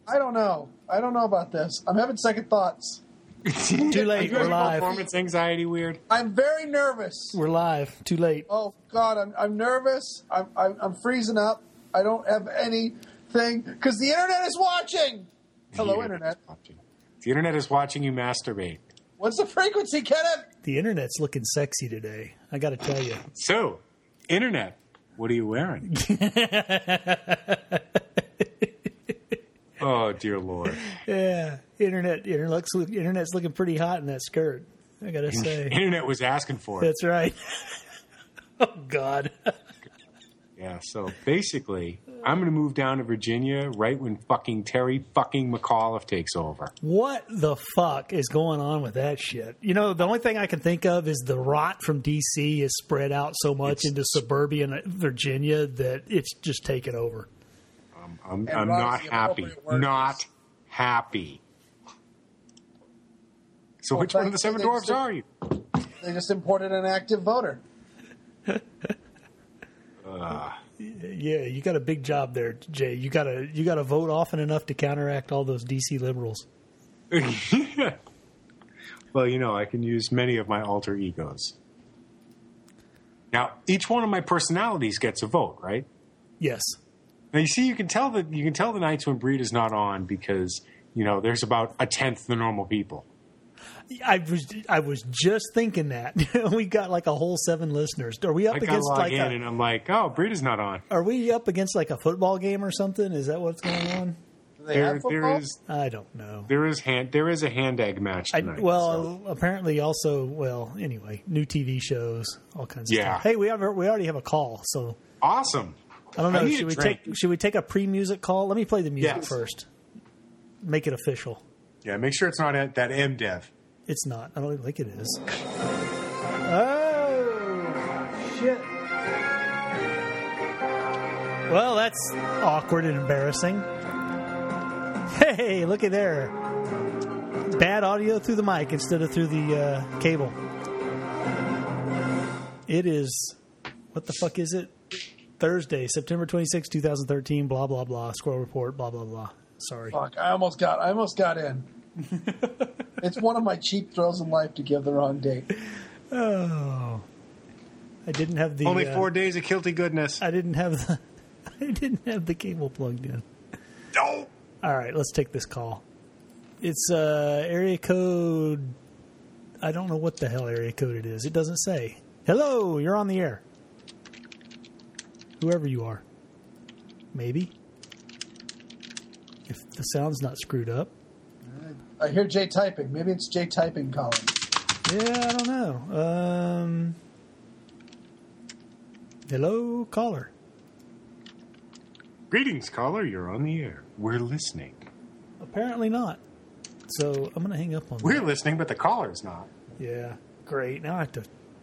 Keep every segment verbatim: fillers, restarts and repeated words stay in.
I don't know. I don't know about this. I'm having second thoughts. Too late. We're live. Performance anxiety weird. I'm very nervous. We're live. Too late. Oh God, I'm I'm nervous. I'm I'm, I'm freezing up. I don't have anything because the internet is watching. Hello, The internet. Watching. The internet is watching you masturbate. What's the frequency, Kenneth? The internet's looking sexy today. I got to tell you. So, internet, what are you wearing? Oh dear Lord! Yeah, internet. Internet looks, internet's looking pretty hot in that skirt. I gotta say, Internet was asking for it. that's right. Oh God. Yeah. So basically, I'm going to move down to Virginia right when fucking Terry fucking McAuliffe takes over. What the fuck is going on with that shit? You know, the only thing I can think of is the rot from D C is spread out so much It's- into suburban Virginia that it's just taken over. Um, I'm, And I'm Ron's not the happy. appropriate word. Not happy. So Well, which one of the seven thanks- dwarfs are you? They just imported an active voter. Uh, Yeah, you got a big job there, Jay. You got to you got to vote often enough to counteract all those D C liberals. well, you know, I can use many of my alter egos. Now, each one of my personalities gets a vote, right? Yes. Now, you see, you can tell that you can tell the nights when Breed is not on because you know there's about a tenth the normal people. I was I was just thinking that we got like a whole seven listeners. Are we up I gotta against log like in, a, and I'm like, oh, Breed is not on. are we up against like a football game or something? Is that what's going on? Do they There, have football? there is I don't know. there is hand there is a hand egg match I, tonight. well, so. apparently also well anyway, new T V shows, all kinds of Yeah. stuff. Hey, we have we already have a call, so Awesome. I don't I know. need Should a we drink. take should we take a pre music call? Let me play the music Yes. first. Make it official. Yeah, make sure it's not at that M dev. It's not. I don't even think it is. Oh, shit. Well, that's awkward and embarrassing. Hey, look at there. Bad audio through the mic instead of through the uh, cable. It is, what the fuck is it? Thursday, September twenty-sixth, twenty thirteen, blah, blah, blah. Squirrel Report, blah, blah, blah. Sorry. Fuck! I almost got. I almost got in. It's one of my cheap thrills in life to give the wrong date. Oh. I didn't have the... Only uh, four days of guilty goodness. I didn't have the I didn't have the cable plugged in. No. All right, let's take this call. It's uh, area code. I don't know what the hell area code it is. It doesn't say. Hello, you're on the air. Whoever you are, maybe. If the sound's not screwed up. I hear Jay typing. Maybe it's Jay typing calling. Yeah, I don't know. Um, hello, caller. Greetings, caller. You're on the air. We're listening. Apparently not. So I'm gonna hang up on. We're that. listening, but the caller's not. Yeah, great. Now I have to.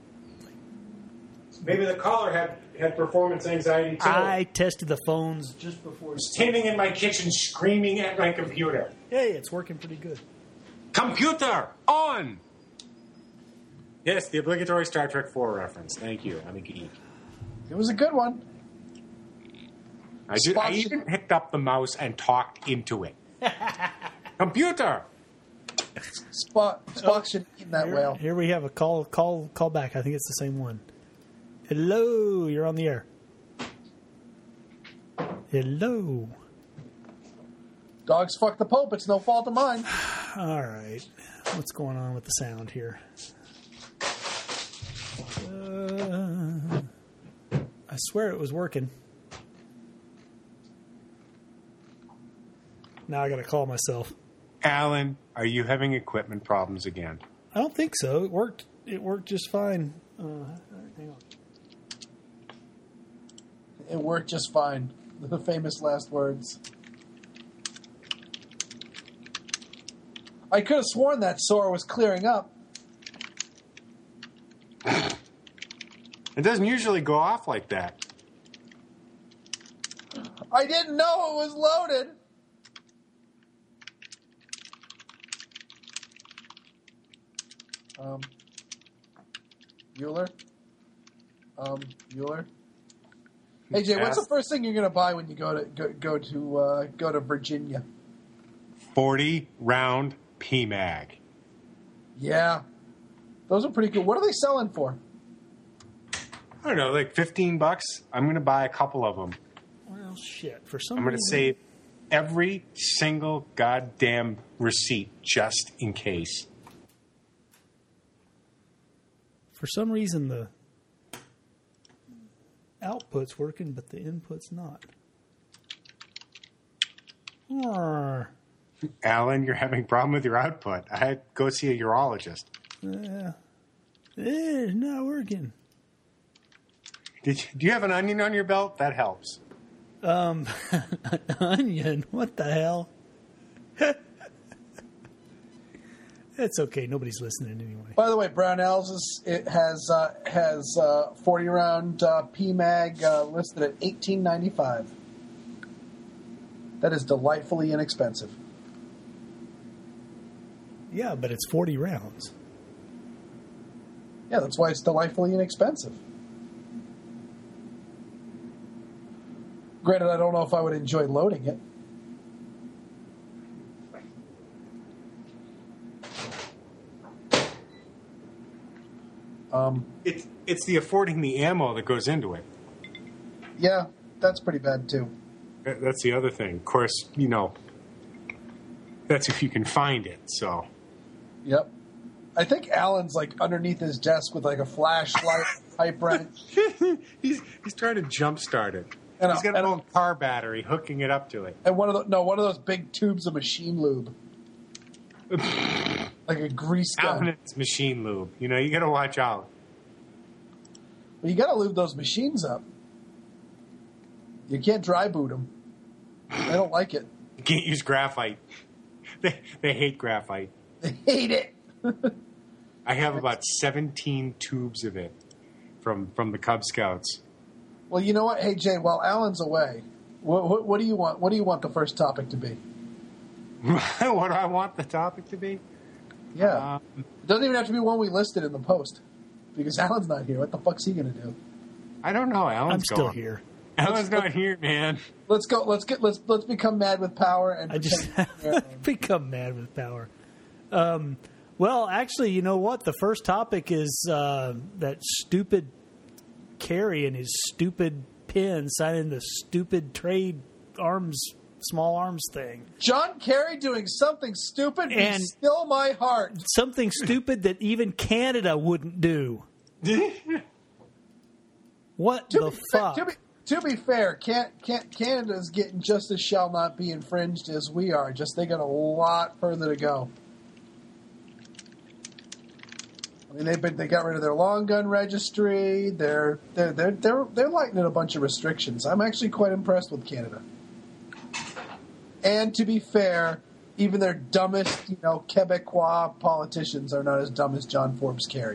Maybe the caller had, had performance anxiety too. I tested the phones just before. standing in my kitchen screaming at my computer. Hey, it's working pretty good. Computer on. Yes, the obligatory Star Trek four reference. Thank you. I'm a geek. It was a good one. I, ju- I even picked up the mouse and talked into it. Computer. Spock, Spock should eat that Here, whale. here we have a call. Call. Call back. I think it's the same one. Hello, you're on the air. Hello. Dogs fuck the Pope. It's no fault of mine. All right. What's going on with the sound here? Uh, I swear it was working. Now I got to call myself. Alan, are you having equipment problems again? I don't think so. It worked. It worked just fine. Uh, hang on. It worked just fine. The famous last words. I could have sworn that sore was clearing up. It doesn't usually go off like that. I didn't know it was loaded. Um, Bueller? Um, Bueller? Hey Jay, what's the first thing you're going to buy when you go to go, go to uh, go to Virginia? forty round P MAG. Yeah. Those are pretty cool. What are they selling for? I don't know, like fifteen bucks. I'm going to buy a couple of them. Well, shit. For some I'm going to reason, save every single goddamn receipt just in case. For some reason, the output's working, but the input's not. Arr. Alan, you're having a problem with your output. I had to go see a urologist. Uh, it's not working. Did you, do you have an onion on your belt? That helps. Um, onion? What the hell? It's okay. Nobody's listening anyway. By the way, Brownells is, it has uh, has uh, forty round uh, P MAG uh, listed at eighteen ninety-five. That is delightfully inexpensive. Yeah, but it's forty rounds. Yeah, that's why it's delightfully inexpensive. Granted, I don't know if I would enjoy loading it. Um, It's it's the affording the ammo that goes into it. yeah, that's pretty bad too. That- That's the other thing. Of course, you know, that's if you can find it. So Yep. I think Alan's like underneath his desk with like a flashlight, pipe wrench. he's he's trying to jumpstart it. And a- He's got and an a- old car battery hooking it up to it. And one of the no, one of those big tubes of machine lube, like a grease Alan, gun. it's machine lube. You know, you got to watch out. Well, you got to lube those machines up. You can't dry boot them. They don't like it. You can't use graphite. They they hate graphite. They hate it. I have about seventeen tubes of it from from the Cub Scouts. Well, you know what? Hey, Jay, while Alan's away, what, what, what do you want? What do you want the first topic to be? What do I want the topic to be? Yeah, Um, it doesn't even have to be one we listed in the post because Alan's not here. What the fuck's he going to do? I don't know. Alan's I'm still gone. here. Alan's not here, man. Let's go. Let's get. Let's let's become mad with power and I just pretend- become mad with power. Um, well, actually, you know what? The first topic is uh, that stupid Kerry and his stupid pen signing the stupid trade arms, small arms thing. John Kerry doing something stupid. Be And- still my heart. Something stupid that even Canada wouldn't do. What To the be, fuck? To be, to be fair, can't, can't, Canada's getting just as shall not be infringed as we are. Just they got a lot further to go. I mean, they've been they got rid of their long gun registry. They're they're they're they're, they're lightening a bunch of restrictions. I'm actually quite impressed with Canada. And to be fair, even their dumbest, you know, Quebecois politicians are not as dumb as John Forbes Kerry.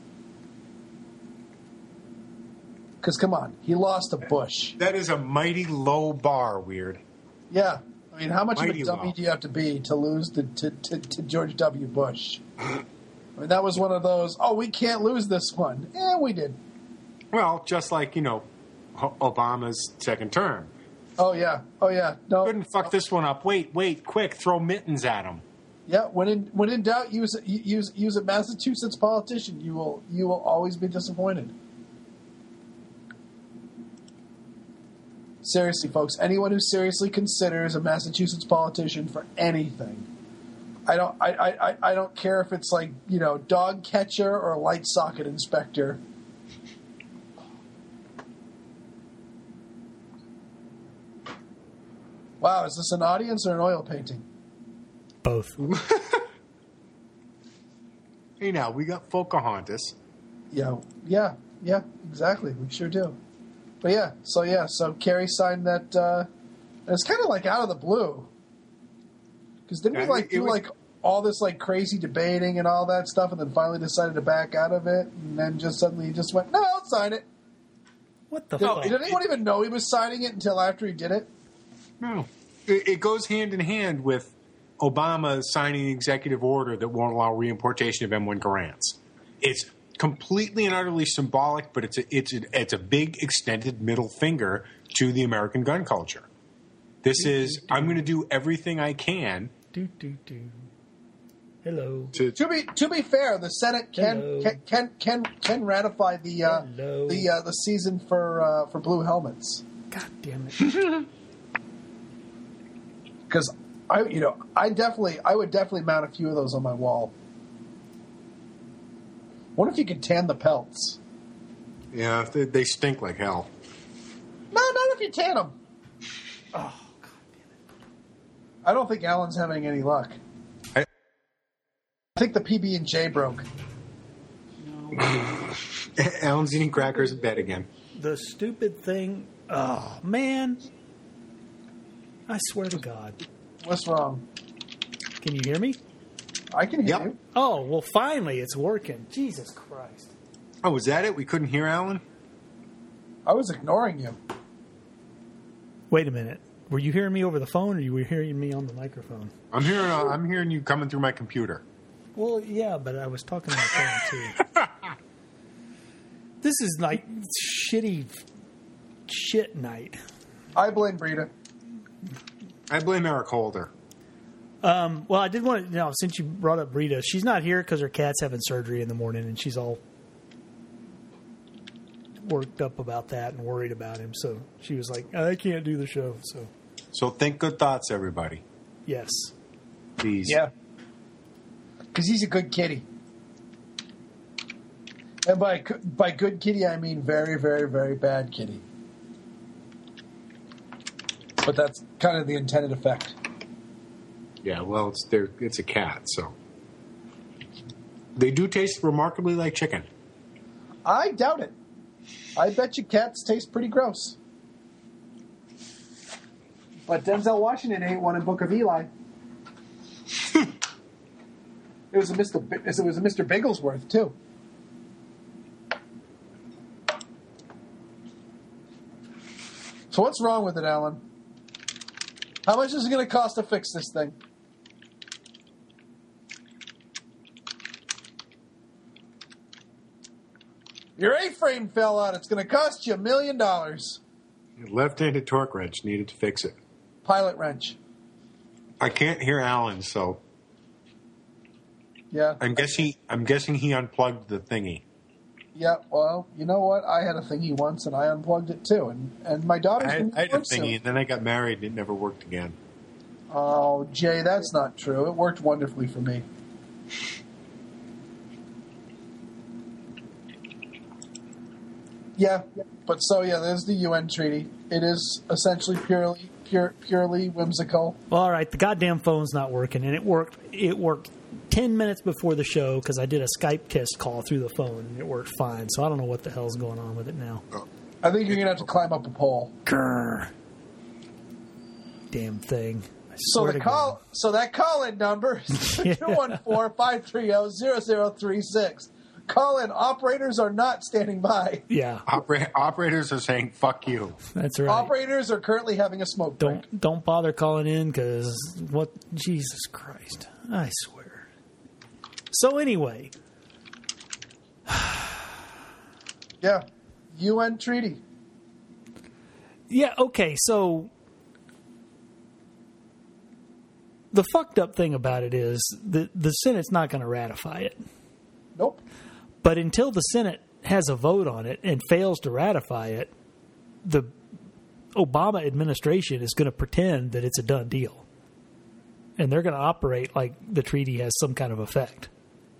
Because, come on, he lost to Bush. That is a mighty low bar, Weird. Yeah. I mean, how much Mighty of a dummy low. do you have to be to lose to, to, to, to George W. Bush? I mean, that was one of those, oh, we can't lose this one. Yeah, we did. Well, just like, you know, O- Obama's second term. Oh, yeah. Oh, yeah. No. Couldn't fuck this one up. Wait, wait, quick, throw mittens at him. Yeah, when in when in doubt, use a, use use a Massachusetts politician. You will you will always be disappointed. Seriously, folks, anyone who seriously considers a Massachusetts politician for anything, I don't I, I, I don't care if it's like, you know, dog catcher or light socket inspector. Wow, is this an audience or an oil painting? Both. Hey, now, we got Pocahontas. Yeah, yeah, yeah, exactly. We sure do. But yeah, so yeah, so Kerry signed that. Uh, and it's kind of like out of the blue. Because didn't Yeah, we like it do was- like all this like crazy debating and all that stuff, and then finally decided to back out of it, and then just suddenly he just went, "No, I'll sign it." What the Did, fuck? did anyone even know he was signing it until after he did it? No. It, it goes hand in hand with Obama signing the executive order that won't allow reimportation of M one Garants. It's completely and utterly symbolic, but it's a, it's a, it's a big extended middle finger to the American gun culture. This is, I'm going to do everything I can Do do do. Hello. To, To be to be fair, the Senate can Hello. can, can can can ratify the uh, Hello. the uh, the season for uh, for blue helmets. God damn it. Because I, you know, I definitely, I would definitely mount a few of those on my wall. What if you could tan the pelts? yeah, they, they stink like hell. No, not if you tan them. Oh, I don't think Alan's having any luck. I- I think the P B and J broke. Alan's eating crackers in bed again. the stupid thing. Oh, man. I swear to God. What's wrong? Can you hear me? I can hear Yep. you. Oh, well, finally, it's working. Jesus Christ. Oh, was that it? We couldn't hear Alan? I was ignoring you. Wait a minute. Were you hearing me over the phone, or you were hearing me on the microphone? I'm hearing uh, I'm hearing you coming through my computer. Well, yeah, but I was talking on the phone, too. This is like shitty shit night. I blame Brita. I blame Eric Holder. Um, well, I did want to, you know, since you brought up Rita, she's not here because her cat's having surgery in the morning, and she's all worked up about that and worried about him. So she was like, I can't do the show. So, So think good thoughts, everybody. yes. Please. Yeah. Because he's a good kitty. And by by good kitty, I mean very, very, very bad kitty. But that's kind of the intended effect. Yeah, well, it's they're, it's a cat, so. They do taste remarkably like chicken. I doubt it. I bet you cats taste pretty gross. But Denzel Washington ate one in Book of Eli. It was a Mister B- it was a Mister Bigglesworth too. So what's wrong with it, Alan? How much is it going to cost to fix this thing? Your A-frame fell out. It's going to cost you a million dollars. Left-handed torque wrench needed to fix it. Pilot wrench. I can't hear Alan, so Yeah. I'm guessing I'm guessing he unplugged the thingy. Yeah, well, you know what? I had a thingy once, and I unplugged it too. And, and my daughter's I had, going I had to a work thingy, soon. and then I got married, and it never worked again. Oh, Jay, that's not true. It worked wonderfully for me. Yeah, but so yeah, there's the U N treaty. It is essentially purely, pure, purely whimsical. Well, all right, the goddamn phone's not working, and it worked. It worked ten minutes before the show because I did a Skype test call through the phone, and it worked fine. So I don't know what the hell's going on with it now. I think you're gonna have to climb up a pole. Grr. Damn thing. I So swear the to call, God. so that call-in number is two one four, five three zero, zero zero three six. Call-in operators are not standing by. Yeah, Opera- operators are saying "fuck you." that's right. Operators are currently having a smoke break. Don't don't bother calling in because what? Jesus Christ! I swear. So anyway, Yeah, U N treaty. yeah, okay. So the fucked up thing about it is the the Senate's not going to ratify it. Nope. But until the Senate has a vote on it and fails to ratify it, the Obama administration is going to pretend that it's a done deal. And they're going to operate like the treaty has some kind of effect.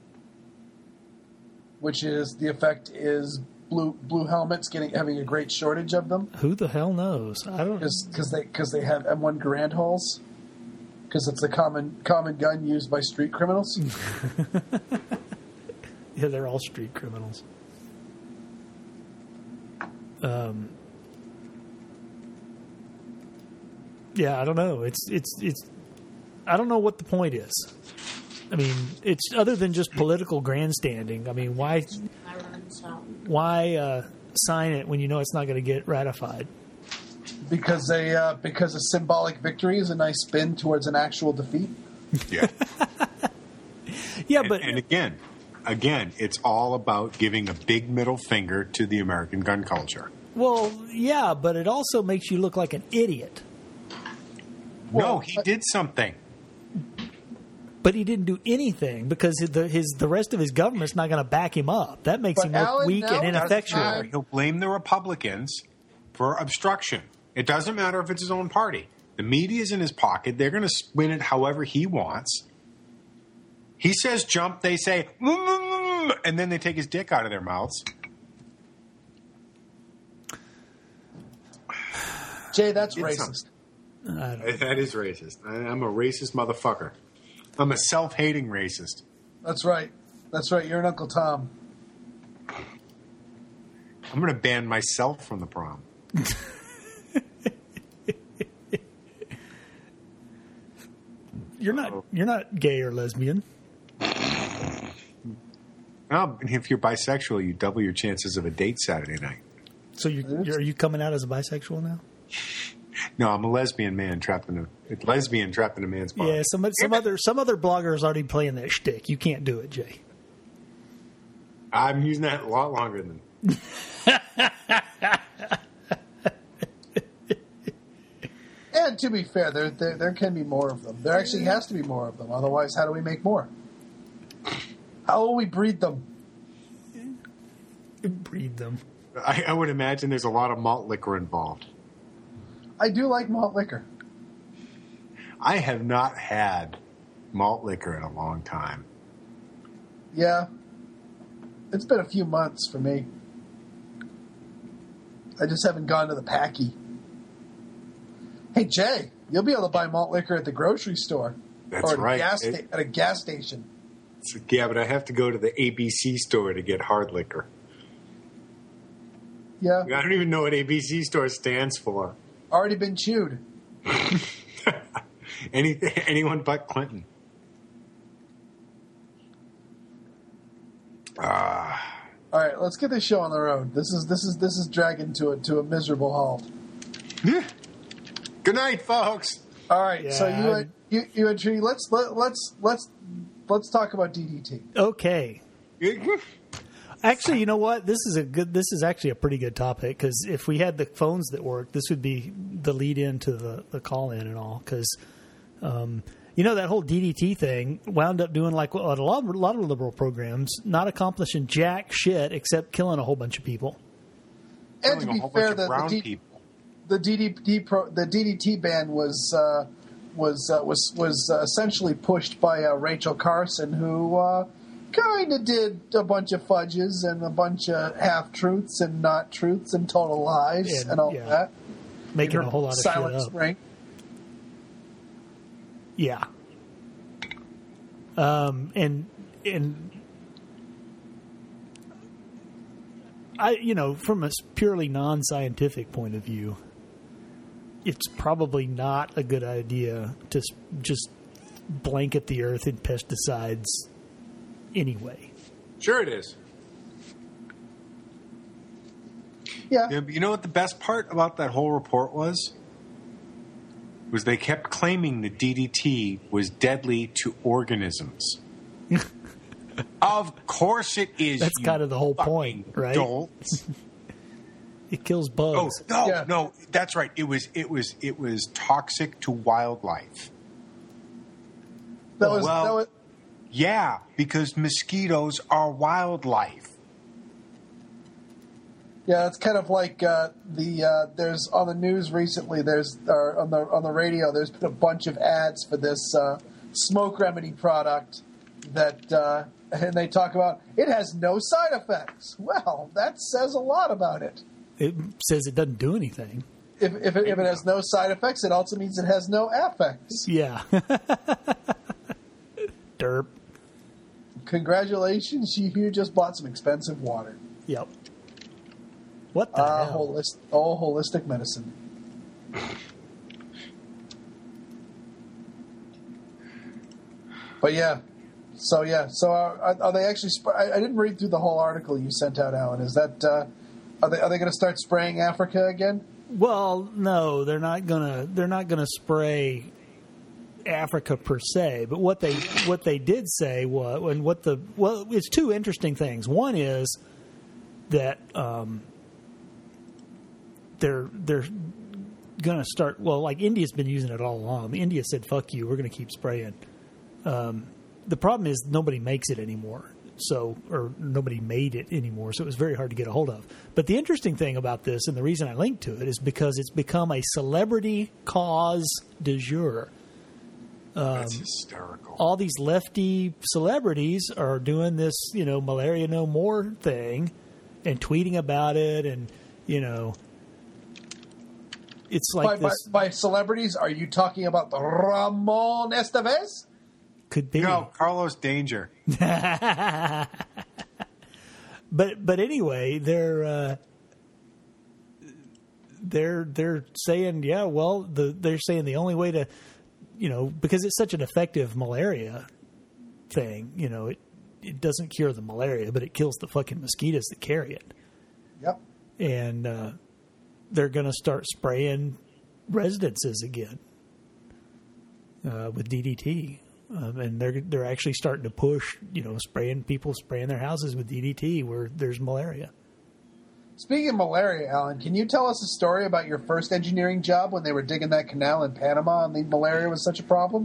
Which is the effect is blue blue helmets getting having a great shortage of them Who the hell knows? I don't know. because they because they have M one Garand holes because it's a common common gun used by street criminals. Yeah, they're all street criminals. Um, yeah, I don't know. It's it's it's. I don't know what the point is. I mean, it's other than just political grandstanding. I mean, why why uh, sign it when you know it's not going to get ratified? Because they uh, because a symbolic victory is a nice spin towards an actual defeat. Yeah. Yeah, and, but and again, again, it's all about giving a big middle finger to the American gun culture. well, yeah, but it also makes you look like an idiot. no, Well, he uh, did something. But he didn't do anything because the his the rest of his government's not going to back him up. That makes But him look Alan, weak now and it doesn't ineffectual. matter. He'll blame the Republicans for obstruction. It doesn't matter if it's his own party. The media's in his pocket. They're going to spin it however he wants. He says jump, they say, mm, and then they take his dick out of their mouths. Jay, that's It's racist. I don't, That is racist. I- I'm a racist motherfucker. I'm a self-hating racist. That's right. That's right. You're an Uncle Tom. I'm going to ban myself from the prom. you're not you're not gay or lesbian. Well, if you're bisexual, you double your chances of a date Saturday night. So you you're, are you coming out as a bisexual now? No, I'm a lesbian man trapped in a, a lesbian trapped in a man's body. Yeah, some some other some other blogger is already playing that shtick. You can't do it, Jay. I'm using that a lot longer than. And to be fair, there, there there can be more of them. There actually has to be more of them. Otherwise, how do we make more? How will we breed them? Breed them. I, I would imagine there's a lot of malt liquor involved. I do like malt liquor. I have not had malt liquor in a long time. Yeah. It's been a few months for me. I just haven't gone to the packy. Hey, Jay, you'll be able to buy malt liquor at the grocery store. That's or at right. A gas sta- It- at a gas station. So, yeah, but I have to go to the A B C store to get hard liquor. Yeah. I don't even know what A B C store stands for. Already been chewed. Any, anyone but Clinton. Ah. All right, let's get this show on the road. This is this is this is dragging to a to a miserable halt. Good night, folks. All right, so Yeah, you I'm- you you and Tree, let's let, let's let's let's talk about D D T. Okay. Actually, you know what? This is a good. This is actually a pretty good topic because if we had the phones that work, this would be the lead in to the, the call in and all. Because um, you know that whole D D T thing wound up doing like what a lot, a lot of liberal programs, not accomplishing jack shit except killing a whole bunch of people. And to Killing a be whole fair, bunch of the, the, brown D, people. the D D T pro, the D D T ban was uh, was uh, was was uh, essentially pushed by uh, Rachel Carson, who uh, kind of did a bunch of fudges and a bunch of half truths and not truths and total lies And, and all yeah, that. Making Her a whole lot of Silent shit up. Spring. Yeah. Um, and and I, you know, from a purely non-scientific point of view, it's probably not a good idea to s- just blanket the earth in pesticides anyway. Sure it is. Yeah. Yeah, but you know what the best part about that whole report was? Was they kept claiming that D D T was deadly to organisms. Of course it is. That's you kind of the whole fucking point, right? dolts. It kills Oh bugs. no, Yeah. no, that's right. It was it was it was toxic to wildlife. That was well- that was Yeah, because mosquitoes are wildlife. Yeah, it's kind of like uh, the uh, there's on the news recently. There's or on the on the radio. There's been a bunch of ads for this uh, smoke remedy product that, uh, and they talk about it has no side effects. Well, that says a lot about it. It says it doesn't do anything. If if it, if it has no side effects, it also means it has no affects. Yeah. Derp. Congratulations, you, you just bought some expensive water. Yep. What the Uh, hell? holist, oh, holistic medicine. But yeah, so yeah, so are, are they actually? Sp- I, I didn't read through the whole article you sent out, Alan. Is that uh, are they are they going to start spraying Africa again? Well, no, they're not gonna. They're not gonna spray Africa per se. But what they what they did say was, and what the well, it's two interesting things. One is that um, they're they're gonna start. Well, like India's been using it all along. India said, "Fuck you, we're gonna keep spraying." Um, the problem is nobody makes it anymore. So, or nobody made it anymore, so it was very hard to get a hold of. But the interesting thing about this, and the reason I linked to it, is because it's become a celebrity cause du jour. Um, That's hysterical. All these lefty celebrities are doing this, you know, malaria no more thing, and tweeting about it, and you know, it's like by, this. By, by celebrities, are you talking about the Ramon Estevez? Could be. No, Carlos Danger. but but anyway, they're uh, they're they're saying, yeah, well, the, they're saying the only way to, you know, because it's such an effective malaria thing, you know, it it doesn't cure the malaria, but it kills the fucking mosquitoes that carry it. Yep. And uh, they're going to start spraying residences again uh, with D D T. Um, and they're they're actually starting to push, you know, spraying people spraying their houses with D D T where there's malaria. Speaking of malaria, Alan, can you tell us a story about your first engineering job when they were digging that canal in Panama and the malaria was such a problem?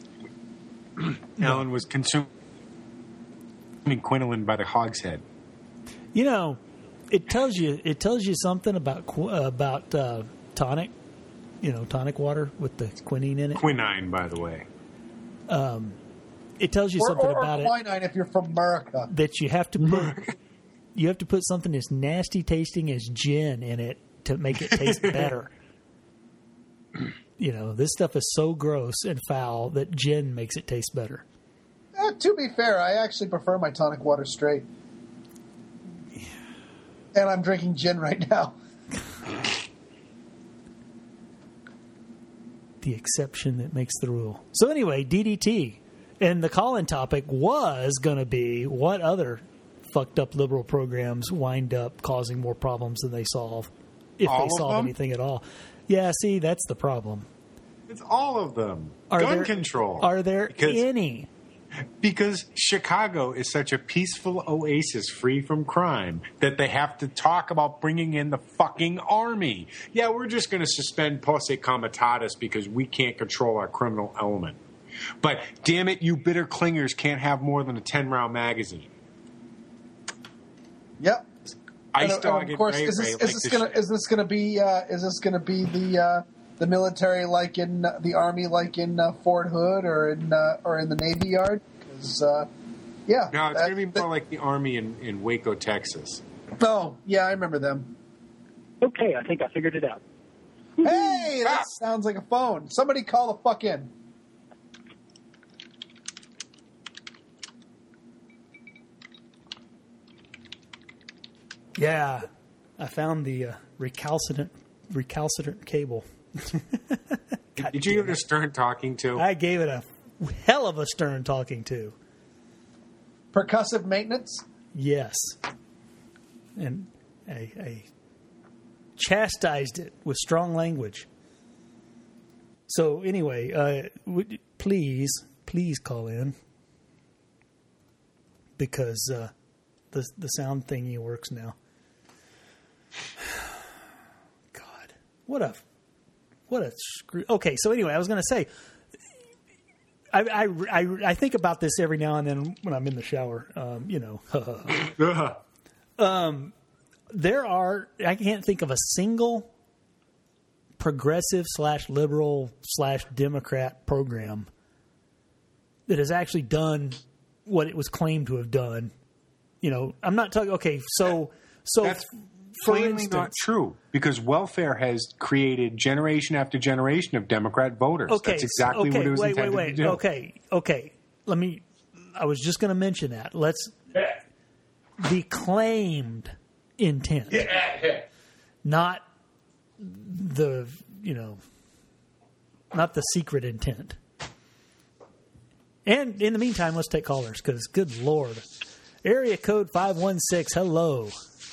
Alan was consuming quinolin by the hogshead. You know, it tells you it tells you something about qu- about uh, tonic, you know, tonic water with the quinine in it. Quinine, by the way. Um, it tells you or, something or, about or it. quinine if you're from America. That you have to put you have to put something as nasty tasting as gin in it to make it taste better. You know, this stuff is so gross and foul that gin makes it taste better. Uh, to be fair, I actually prefer my tonic water straight. Yeah. And I'm drinking gin right now. The exception that makes the rule. So anyway, D D T. And the call-in topic was going to be what other fucked up liberal programs wind up causing more problems than they solve, if all they of solve them? anything at all. Yeah, see, that's the problem. It's all of them. Are Gun there, control. Are there because, any? Because Chicago is such a peaceful oasis free from crime that they have to talk about bringing in the fucking army. Yeah, we're just going to suspend posse comitatus because we can't control our criminal element. But damn it, you bitter clingers can't have more than a ten-round magazine. Yep. Ice and, dog and and of course, Ray is this, Ray is like this the gonna shit. is this gonna be uh, is this gonna be the uh, the military like in uh, the army like in uh, Fort Hood or in uh, or in the Navy Yard? Because uh, yeah, No, it's that- going to be more like the army in, in Waco, Texas. Oh, yeah, I remember them. Okay, I think I figured it out. Hey, that sounds like a phone. Somebody call the fuck in. Yeah, I found the uh, recalcitrant recalcitrant cable. God Did you damn give it a it. stern talking to? I gave it a hell of a stern talking to. Percussive maintenance. Yes. And I, I chastised it with strong language. So anyway, uh, would, please, please call in because uh, the the sound thingy works now. God, what a what a screw. Okay, so anyway, I was going to say. I, I, I, I think about this every now and then when I'm in the shower. Um, you know, um, there are. I can't think of a single progressive slash liberal slash Democrat program that has actually done what it was claimed to have done. You know, I'm not talking. Okay, so so That's for plainly instance, not true because welfare has created generation after generation of Democrat voters. Okay, That's exactly okay, what it was wait, intended wait, wait. to do. Okay, okay. Let me. I was just going to mention that. Let's. The claimed intent, not the you know, not the secret intent. And in the meantime, let's take callers because, good Lord, area code five one six. Hello.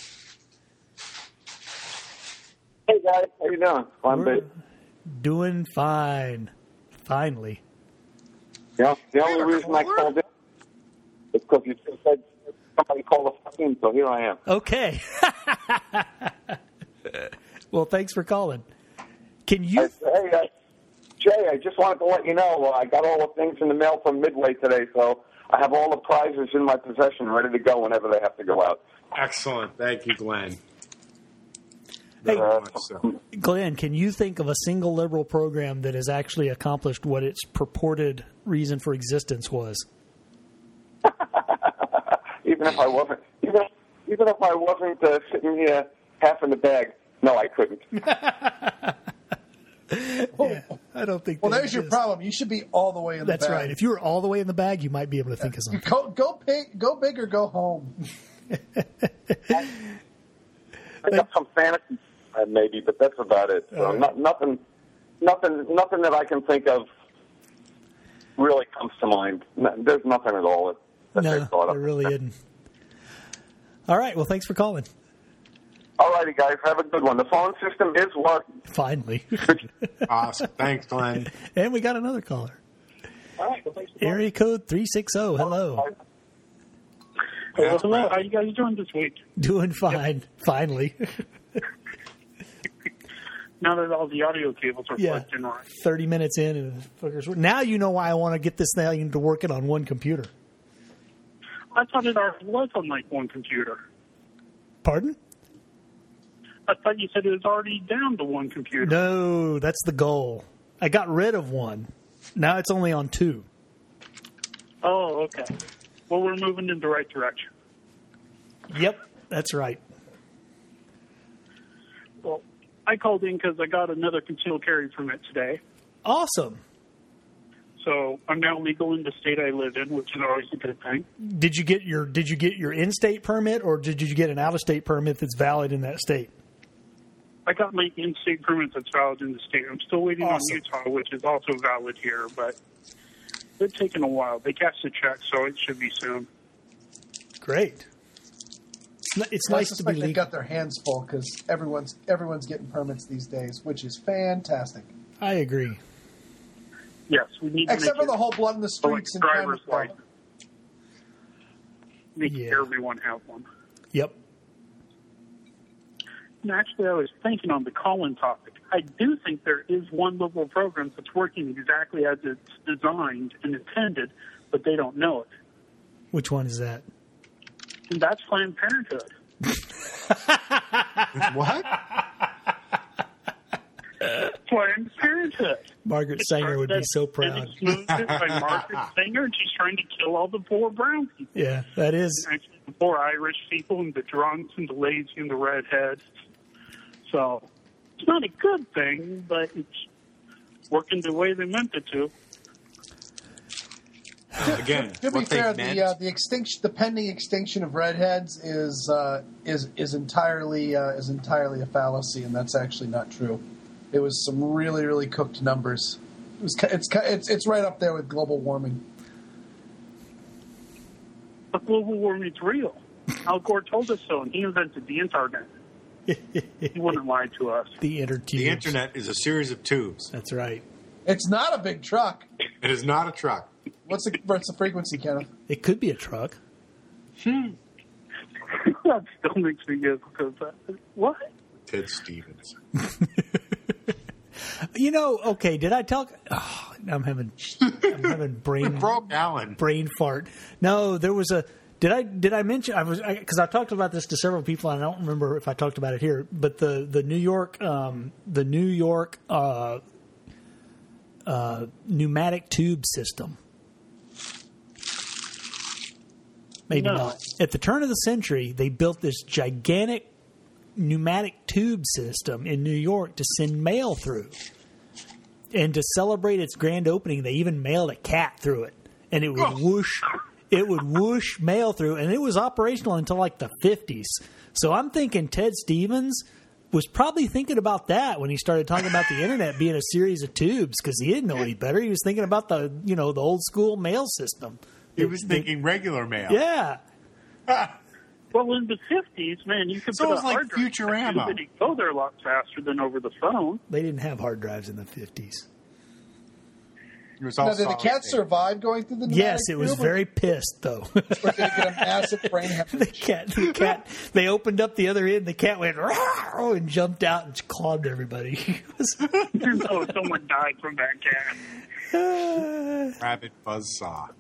Hey guys, how you doing? I'm We're good. doing fine. Finally. Yeah, the only You're a reason I caller? called in is because you just said somebody called the fuck in, so here I am. Okay. Well, thanks for calling. Can you? Hey guys, Jay, I just wanted to let you know I got all the things in the mail from Midway today, so I have all the prizes in my possession ready to go whenever they have to go out. Excellent. Thank you, Glenn. Hey, Very much so. Glenn, can you think of a single liberal program that has actually accomplished what its purported reason for existence was? Even if I wasn't, even if, even if I wasn't uh, sitting here half in the bag, no, I couldn't. Yeah, I don't think. Well, that there's your exists. problem. You should be all the way in the That's bag. right. If you were all the way in the bag, you might be able to think of something. Go go big, go big or go home. I got some fantasy, uh, maybe, but that's about it. So All right. not, nothing, nothing, nothing that I can think of really comes to mind. No, there's nothing at all that, that No, they thought there of. really isn't. All right. Well, thanks for calling. All righty, guys, have a good one. The phone system is working. Finally. Awesome. Thanks, Glenn. And we got another caller. All right, well, thanks for Area code three six zero. Hello. calling. Hello, hello. How you guys doing this week? Doing fine. Finally. Now that all the audio cables are Yeah. plugged in right. thirty minutes in, and the fuckers. Now you know why I want to get this thing to working on one computer. I thought it already was on like one computer. Pardon? I thought you said it was already down to one computer. No, that's the goal. I got rid of one. Now it's only on two. Oh, okay. Well, we're moving in the right direction. Yep, that's right. Well, I called in because I got another concealed carry permit today. Awesome. So I'm now legal in the state I live in, which is always a good thing. Did you get your Did you get your in-state permit, or did you get an out-of-state permit that's valid in that state? I got my in-state permit that's valid in the state. I'm still waiting Awesome. on Utah, which is also valid here, but they're taking a while. They cashed the check, so it should be soon. Great. It's, n- it's I nice to be suspect they've legal. got their hands full because everyone's everyone's getting permits these days, which is fantastic. I agree. Yes, we need to Except make for the it whole blood in the streets and driver's crime. license. Make Yeah. everyone have one. Yep. And actually, I was thinking on the call-in topic. I do think there is one liberal program that's working exactly as it's designed and intended, but they don't know it. Which one is that? And that's Planned Parenthood. What? Planned Parenthood. Margaret Sanger would be so proud. It's moved by Margaret Sanger, and she's trying to kill all the poor brown people. Yeah, that is. Actually, the poor Irish people and the drunks and the lazy and the redheads. So it's not a good thing, but it's working the way they meant it to. Again, To be what they fair, meant. the uh, the extinction, the pending extinction of redheads is uh, is is entirely uh, is entirely a fallacy, and that's actually not true. It was some really really cooked numbers. It was ki- it's ki- it's it's right up there with global warming. But global warming's real. Al Gore told us so, and he invented the internet. He wouldn't lie to us. The inner tubes. the internet is a series of tubes. That's right. It's not a big truck. It is not a truck. What's the what's the frequency, Kenneth? It could be a truck. That still makes me giggle because uh, what? Ted Stevens. You know, okay, did I talk? Oh, I'm having I'm having brain Broke Alan. brain fart. No, there was a. Did I did I mention I was because I, I talked about this to several people and I don't remember if I talked about it here. But the the New York um, the New York uh, uh, pneumatic tube system. Maybe No. not. At the turn of the century, they built this gigantic pneumatic tube system in New York to send mail through. And to celebrate its grand opening, they even mailed a cat through it. And it would whoosh it would whoosh mail through, and it was operational until like the fifties. So I'm thinking Ted Stevens was probably thinking about that when he started talking about the internet being a series of tubes, because he didn't know any better. He was thinking about the you know the old school mail system. He was thinking regular mail. Yeah. Well, in the fifties, man, you could So put it a was like hard drive Futurama. and it'd go there a lot faster than over the phone. They didn't have hard drives in the fifties. It was all Now, did the solid cat state. survive going through the pneumatic Yes, it was tube, or- very pissed though. Or did it get a massive brain the hemorrhage? cat, the cat. They opened up the other end. The cat went "Rawr," and jumped out and clobbed everybody. It was, Oh, someone died from that cat. Rabbit buzzsaw.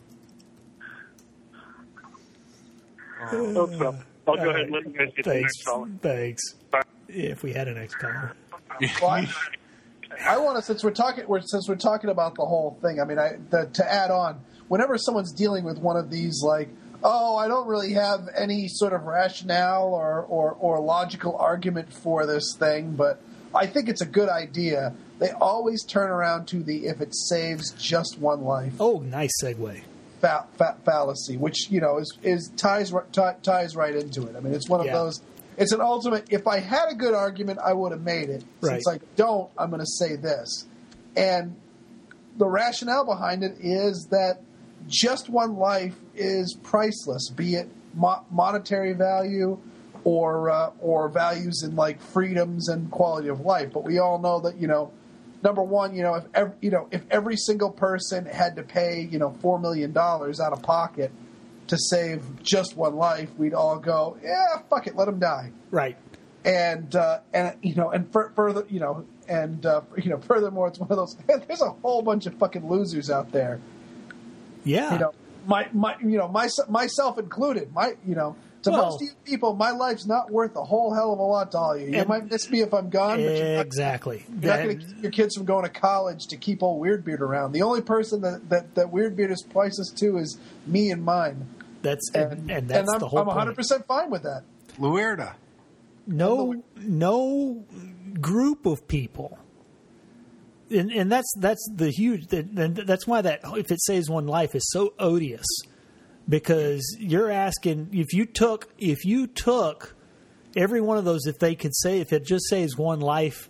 Hope so. I'll go All ahead and right. let you guys get to the Thanks. next caller. Thanks. Bye. If we had a next caller. Well, I, I want to, since we're talking, we're, since we're talking about the whole thing. I mean, I, the, to add on, whenever someone's dealing with one of these, like, oh, I don't really have any sort of rationale or, or, or logical argument for this thing, but I think it's a good idea. They always turn around to the if it saves just one life Oh, nice segue. fa- fa- fallacy, which you know is is ties ri- ti- ties right into it. I mean, it's one of Yeah. those. It's an ultimate. If I had a good argument, I would have made it. Since Right. I don't, I'm going to say this. And the rationale behind it is that just one life is priceless, be it mo- monetary value or uh, or values in like freedoms and quality of life. But we all know that you know, number one, you know, if every, you know if every single person had to pay you know four million dollars out of pocket to save just one life, we'd all go, yeah, fuck it, let them die. Right. And uh, and you know, and fur- further, you know, and uh, you know, furthermore, it's one of those. There's a whole bunch of fucking losers out there. Yeah. You know, my my, you know, my, myself included. My, you know, to Well- most of you people, my life's not worth a whole hell of a lot to all you. You And- might miss me if I'm gone, but you're not, exactly. you're not going to keep your kids from going to college to keep old Weirdbeard around. The only person that that, that Weirdbeard is priceless to is me and mine. That's And, and, and that's I'm, the whole I'm point. one hundred percent fine with that. Luerda. No, no group of people, and and that's that's the huge. And that's why that if it saves one life is so odious, because you're asking if you took if you took every one of those if they could say if it just saves one life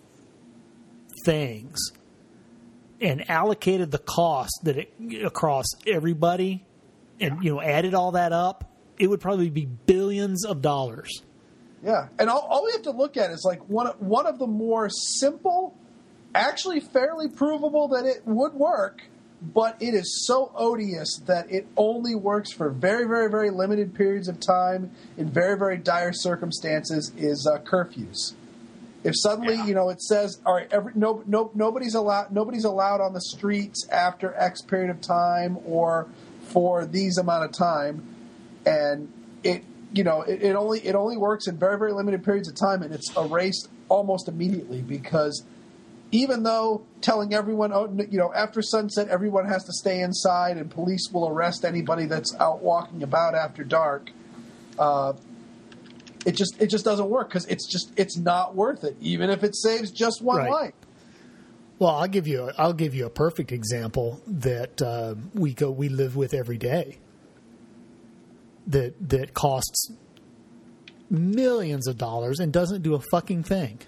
things and allocated the cost that it across everybody and you know added all that up, it would probably be billions of dollars. Yeah, and all, all we have to look at is like one one of the more simple, actually fairly provable that it would work, but it is so odious that it only works for very, very, very limited periods of time in very, very dire circumstances. Is uh, curfews. If suddenly Yeah. you know it says, all right, every, no, no, nobody's allowed nobody's allowed on the streets after X period of time or for these amount of time, and it. You know, it, it only it only works in very, very limited periods of time, and it's erased almost immediately because even though telling everyone, oh, you know, after sunset, everyone has to stay inside and police will arrest anybody that's out walking about after dark, uh, it just it just doesn't work because it's just it's not worth it, even if it saves just one Right. life. Well, I'll give you a, I'll give you a perfect example that uh, we go we live with every day. That that costs millions of dollars and doesn't do a fucking thing.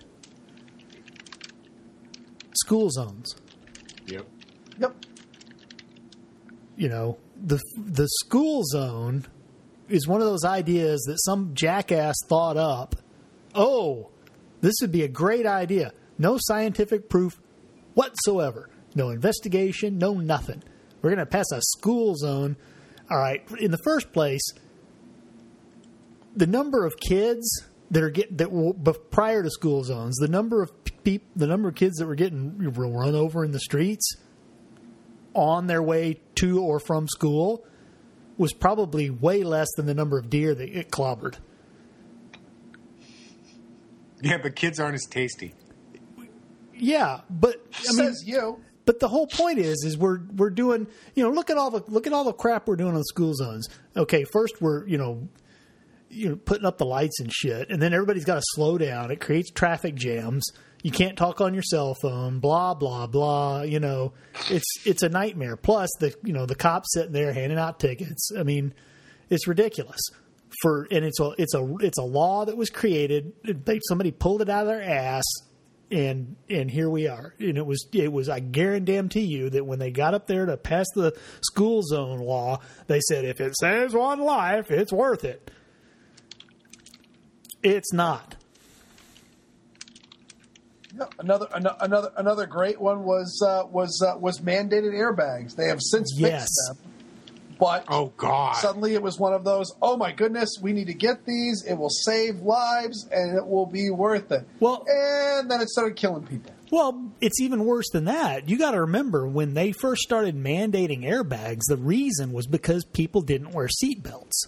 School zones. Yep. Yep. You know, the the school zone is one of those ideas that some jackass thought up. Oh, this would be a great idea. No scientific proof whatsoever. No investigation, no nothing. We're going to pass a school zone. All right, in the first place, the number of kids that are get that were, prior to school zones, the number of peop, the number of kids that were getting run over in the streets on their way to or from school was probably way less than the number of deer that get clobbered. Yeah, but kids aren't as tasty. Yeah, but I mean, Says you. but the whole point is, is we're we're doing, you know, look at all the look at all the crap we're doing on school zones. Okay, first we're you know, you know, putting up the lights and shit, and then everybody's got to slow down. It creates traffic jams. You can't talk on your cell phone. Blah blah blah. You know, it's it's a nightmare. Plus the you know the cops sitting there handing out tickets. I mean, it's ridiculous. For and it's a it's a it's a law that was created. They somebody pulled it out of their ass. And and here we are. And it was it was I guarantee you that when they got up there to pass the school zone law, they said if it saves one life, it's worth it. It's not. Yeah, another an- another another great one was uh, was uh, was mandated airbags. They have since Yes. fixed them, but Oh, God. suddenly it was one of those. Oh my goodness, we need to get these. It will save lives and it will be worth it. Well- and then it started killing people. Well, it's even worse than that. You got to remember when they first started mandating airbags, the reason was because people didn't wear seatbelts.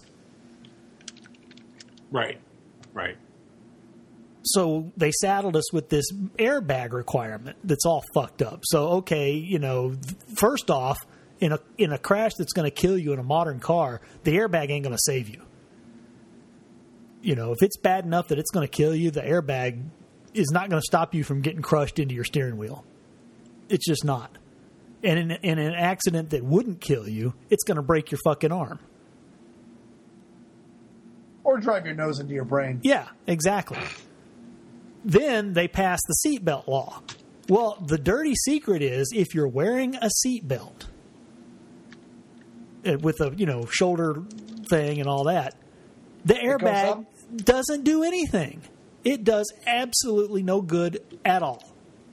Right. Right. So they saddled us with this airbag requirement that's all fucked up. So, okay, you know, first off, in a in a crash that's going to kill you in a modern car, the airbag ain't going to save you. You know, if it's bad enough that it's going to kill you, the airbag is not going to stop you from getting crushed into your steering wheel. It's just not. And in, in an accident that wouldn't kill you, it's going to break your fucking arm. Or drive your nose into your brain. Yeah, exactly. Then they passed the seatbelt law. Well, the dirty secret is if you're wearing a seatbelt uh, with a, you know, shoulder thing and all that, the airbag up? doesn't do anything. It does absolutely no good at all.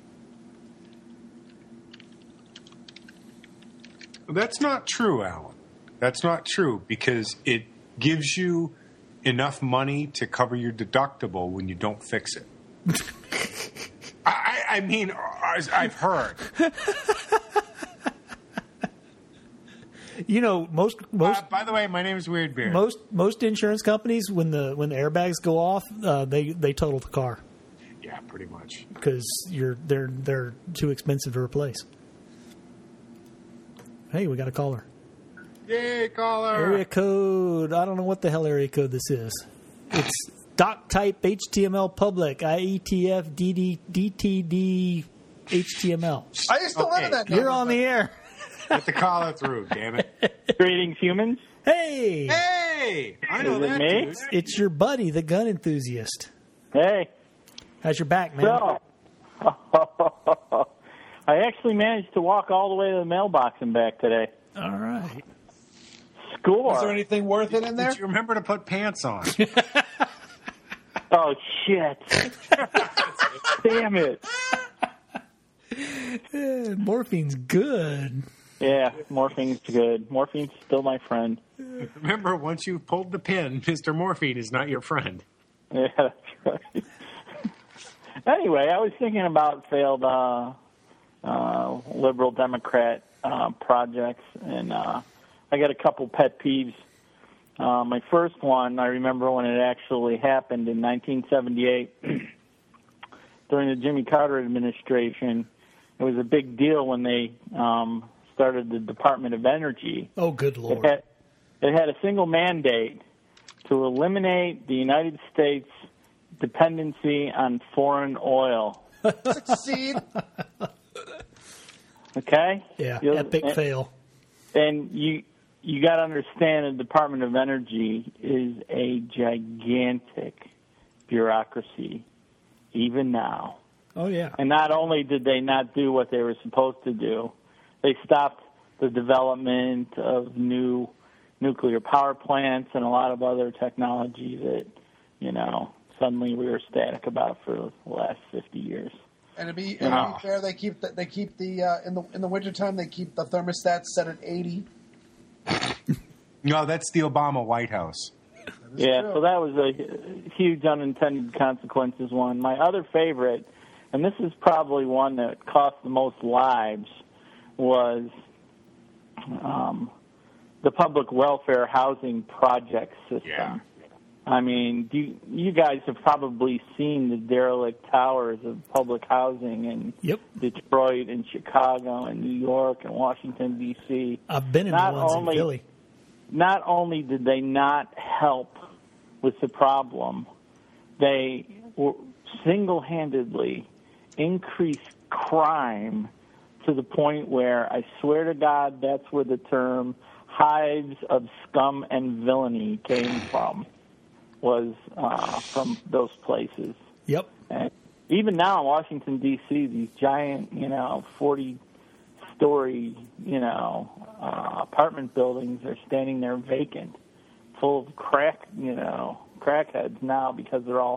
That's not true, Alan. That's not true because it gives you enough money to cover your deductible when you don't fix it. I, I mean, I've heard. You know, most most Uh, by the way, my name is Weird Beard. most most insurance companies when the when the airbags go off, uh, they they total the car Yeah, pretty much. because you're they're they're too expensive to replace. Hey, we got a caller. Yay, caller! Area code. I don't know what the hell area code this is. It's doc type H T M L public I E T F D D D T D H T M L. I used to live Okay, in that. You're on the air. Get the caller through, damn it. Greetings, humans. Hey, Hey! I know Is it that me? dude. it's your buddy, the gun enthusiast. Hey. How's your back, man? So, I actually managed to walk all the way to the mailbox and back today. All right. Score. Was there anything worth it in there? Did you remember to put pants on? Oh, shit. Damn it. Eh, morphine's good. Yeah, morphine's good. Morphine's still my friend. Remember, once you've pulled the pin, Mister Morphine is not your friend. Yeah, that's right. Anyway, I was thinking about failed uh, uh, liberal Democrat uh, projects, and uh, I got a couple pet peeves. Uh, my first one, I remember when it actually happened in nineteen seventy-eight during the Jimmy Carter administration. It was a big deal when they um, started the Department of Energy. Oh, good It Lord. had, it had a single mandate to eliminate the United States dependency on foreign oil. Succeed. Okay? Yeah, You'll- epic and, fail. And you you got to understand the Department of Energy is a gigantic bureaucracy, even now. Oh, yeah. And not only did they not do what they were supposed to do, they stopped the development of new nuclear power plants and a lot of other technology that, you know, suddenly we were static about for the last fifty years. And to be, and to be fair, they keep the, they keep the uh, in the in the wintertime they keep the thermostats set at eighty. No, that's the Obama White House. Yeah, true. so that was a huge unintended consequences one. My other favorite, and this is probably one that cost the most lives, was um, the public welfare housing project system. Yeah. I mean, do you, you guys have probably seen the derelict towers of public housing in Yep. Detroit and Chicago and New York and Washington, D C I've been in Not the ones only- in Philly. Not only did they not help with the problem, they were single-handedly increased crime to the point where I swear to God that's where the term hives of scum and villainy came from, was uh, from those places. Yep. And even now in Washington, D C, these giant, you know, forty-story, you know, uh, apartment buildings are standing there vacant, full of crack, you know, crackheads now because they're all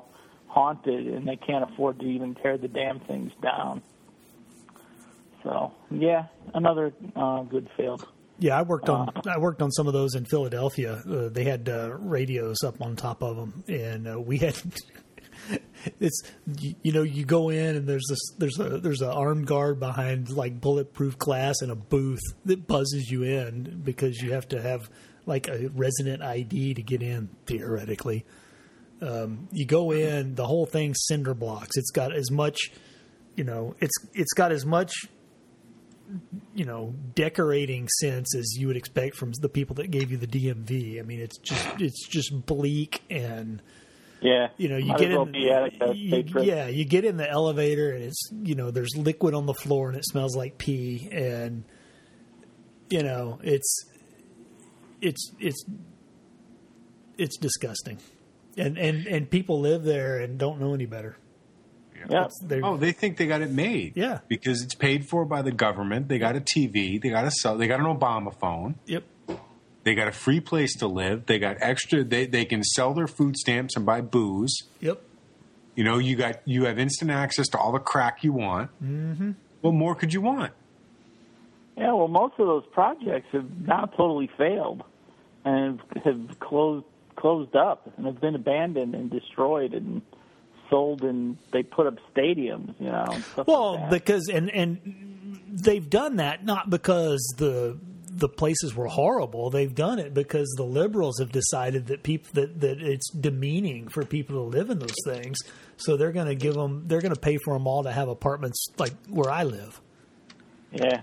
haunted, and they can't afford to even tear the damn things down. So, yeah, another uh, good failed. Yeah, I worked on uh, I worked on some of those in Philadelphia. Uh, they had uh, radios up on top of them, and uh, we had. It's you, you know you go in and there's this there's a there's an armed guard behind like bulletproof glass and a booth that buzzes you in because you have to have like a resident I D to get in theoretically. Um, you go in, the whole thing's cinder blocks. It's got as much, you know, it's it's got as much, you know, decorating sense as you would expect from the people that gave you the D M V. I mean, it's just it's just bleak and. Yeah, you know, you Might get well in. a, You, yeah, you get in the elevator and it's you know there's liquid on the floor and it smells like pee and you know it's it's it's it's disgusting, and and and people live there and don't know any better. Yeah. Oh, they think they got it made. Yeah, because it's paid for by the government. They got a T V. They got a cell. They got an Obama phone. Yep. They got a free place to live. They got extra. They they can sell their food stamps and buy booze. Yep. You know, you got you have instant access to all the crack you want. Mm-hmm. What more could you want? Yeah, well, most of those projects have now totally failed and have closed closed up and have been abandoned and destroyed and sold, and they put up stadiums. You know. And stuff well, like that. because and and they've done that not because the. the places were horrible. They've done it because the liberals have decided that people that, that it's demeaning for people to live in those things. So they're going to give them, they're going to pay for them all to have apartments like where I live. Yeah.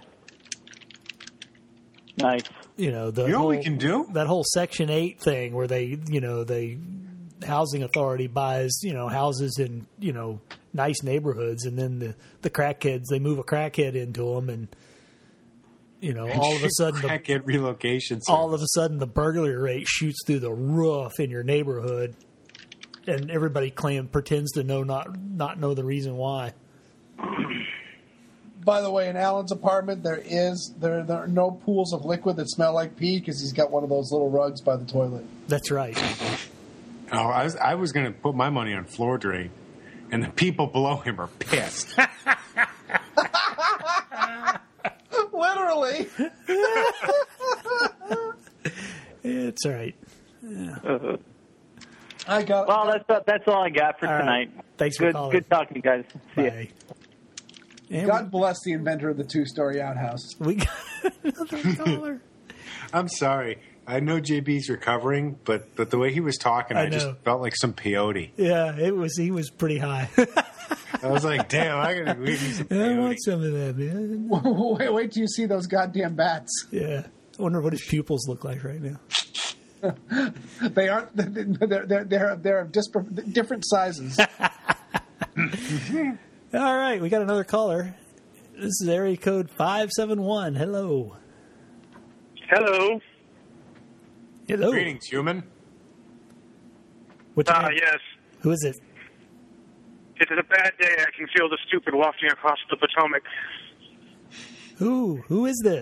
Nice. You know, the you know whole, what we can do? That whole Section eight thing where they, you know, they, housing authority buys, you know, houses in, you know, nice neighborhoods, and then the, the crackheads, they move a crackhead into them, and you know, all of a sudden, the, get relocation service. all of a sudden, the burglary rate shoots through the roof in your neighborhood, and everybody claim pretends to know not not know the reason why. By the way, in Alan's apartment, there is there there are no pools of liquid that smell like pee because he's got one of those little rugs by the toilet. That's right. Oh, I was I was going to put my money on floor drain, and the people below him are pissed. Literally. It's all right. Yeah. I got. Well, that's that's all I got for All tonight. right. Thanks for good, calling. Good talking, guys. See ya. Bye. And God bless the inventor of the two-story outhouse. we, we got another caller. I'm sorry. I know J B's recovering, but, but the way he was talking, I I, just know. felt like some peyote. Yeah, it was. He was pretty high. I was like, damn, I gotta give you some I want peyote. some of that, man. wait, wait till you see those goddamn bats. Yeah. I wonder what his pupils look like right now. They aren't. They're they're they're, they're of dispar- different sizes. All right, we got another caller. This is area code five seven one. Hello. Hello. Hello. Greetings, human. What's your Ah, name? yes. Who is it? It is a bad day. I can feel the stupid wafting across the Potomac. Who? Who is this?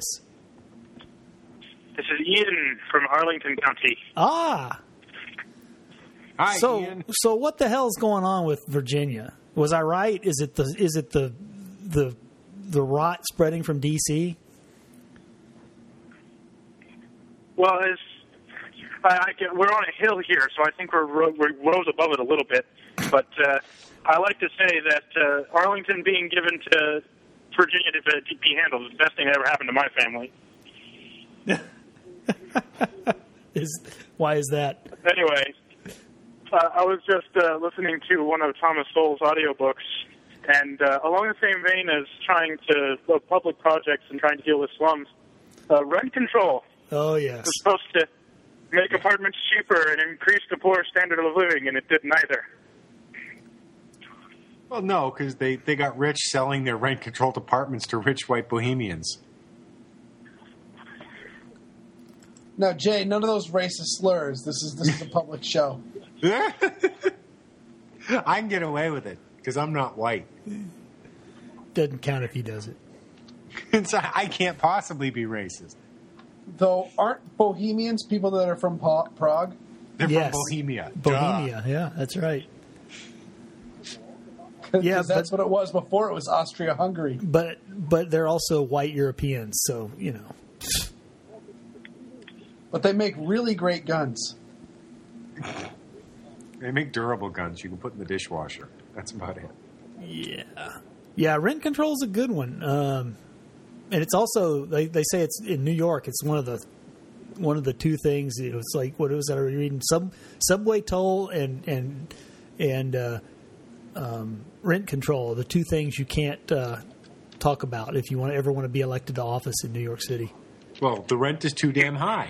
This is Ian from Arlington County. Ah. Hi, So, Ian. so what the hell's going on with Virginia? Was I right? Is it the is it the the the rot spreading from D C? Well, it's, I, I can, we're on a hill here, so I think we're, ro- we rose above it a little bit. But uh, I like to say that uh, Arlington being given to Virginia to, to be handled is the best thing that ever happened to my family. Is why is that? Anyway, uh, I was just uh, listening to one of Thomas Sowell's audiobooks, and uh, along the same vein as trying to uh, public projects and trying to deal with slums, uh, rent control Oh yes. was supposed to make apartments cheaper and increase the poor standard of living, and it did neither. Well, no, because they, they got rich selling their rent-controlled apartments to rich white bohemians. No, Jay, none of those racist slurs. This is this is a public show. I can get away with it because I'm not white. Doesn't count if he does it. And so I can't possibly be racist. Though, aren't Bohemians people that are from pa- Prague? They're Yes. from Bohemia. Bohemia, yeah, that's right. Because Yeah, that's but- what it was before it was Austria-Hungary. But but they're also white Europeans, so you know. But they make really great guns. They make durable guns you can put in the dishwasher. That's about it. Yeah, yeah. Rent control is a good one, um, and it's also they, they say it's in New York. It's one of the one of the two things. You know, it's like what was that I was reading? Sub subway toll and and and uh, um, rent control are the two things you can't uh, talk about if you want ever want to be elected to office in New York City. Well, the rent is too damn high.